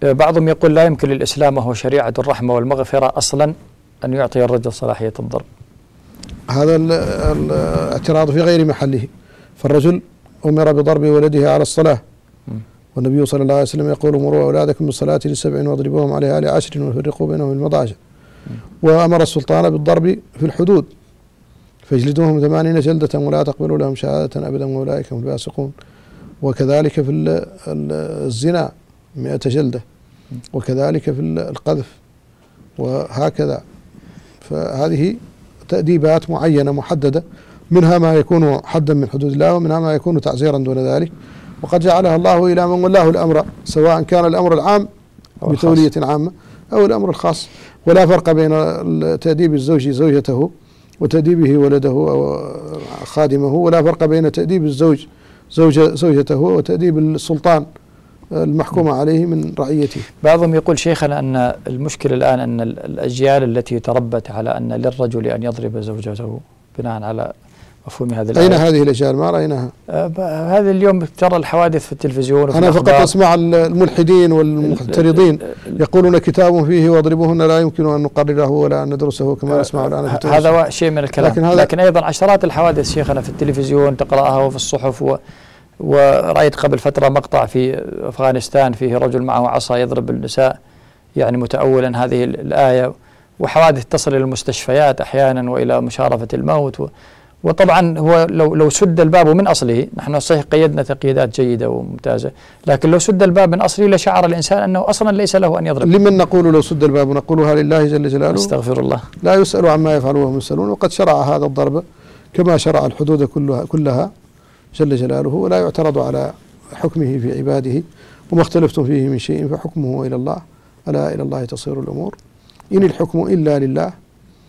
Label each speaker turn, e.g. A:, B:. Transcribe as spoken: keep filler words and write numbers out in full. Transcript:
A: بعضهم يقول لا يمكن للإسلام وهو شريعة الرحمة والمغفرة أصلا أن يعطي الرجل صلاحية الضرب.
B: هذا الاعتراض في غير محله، فالرجل أمر بضرب ولده على الصلاة، والنبي صلى الله عليه وسلم يقول مروا أولادكم بالصلاة لسبع واضربوهم عليها لعشر وفرقوا بينهم المضاجع، وأمر السلطان بالضرب في الحدود فاجلدوهم ثمانين جلدة ولا تقبلوا لهم شهادة أبدا وأولئك هم الفاسقون، وكذلك في الزنا مئة جلدة، وكذلك في القذف، وهكذا. فهذه تأديبات معينة محددة، منها ما يكون حدا من حدود الله ومنها ما يكون تعزيرا دون ذلك، وقد جعلها الله إلى من ولاه الأمر، سواء كان الأمر العام بتولية عامة أو الأمر الخاص. ولا فرق بين تأديب الزوج زوجته وتأديبه ولده أو خادمه، ولا فرق بين تأديب الزوج زوجة زوجته وتأديب السلطان المحكوم عليه من رعيته.
A: بعضهم يقول شيخنا أن المشكلة الآن أن الأجيال التي تربت على أن للرجل أن يضرب زوجته بناء على مفهوم هذه الآية.
B: أين هذه الأجيال؟ ما رأيناها.
A: أه هذا اليوم ترى الحوادث في التلفزيون.
B: أنا فقط أسمع الملحدين والمعترضين يقولون كتاب فيه واضربوهن لا يمكن أن نقرره ولا أن ندرسه كما نسمع الآن في التلفزيون.
A: هذا شيء من الكلام، لكن, لكن أيضا عشرات الحوادث شيخنا في التلفزيون تقرأها وفي الصحف. و ورأيت قبل فترة مقطع في أفغانستان فيه رجل معه عصا يضرب النساء يعني متأولا هذه الآية، وحوادث تصل إلى المستشفيات أحيانا وإلى مشارفة الموت. و وطبعا هو لو لو سد الباب من أصله، نحن صحيح قيدنا تقييدات جيدة وممتازة، لكن لو سد الباب من أصله لشعر الإنسان أنه أصلا ليس له أن يضرب.
B: لمن نقول لو سد الباب؟ نقولها لله جل جلاله.
A: استغفر الله.
B: لا يسأل عما يفعل وهم يسألون، وقد شرع هذا الضرب كما شرع الحدود كلها كلها جل جلاله، ولا يعترض على حكمه في عباده. وما اختلفتم فيه من شيء فحكمه إلى الله، ألا إلى الله تصير الأمور، إن الحكم إلا لله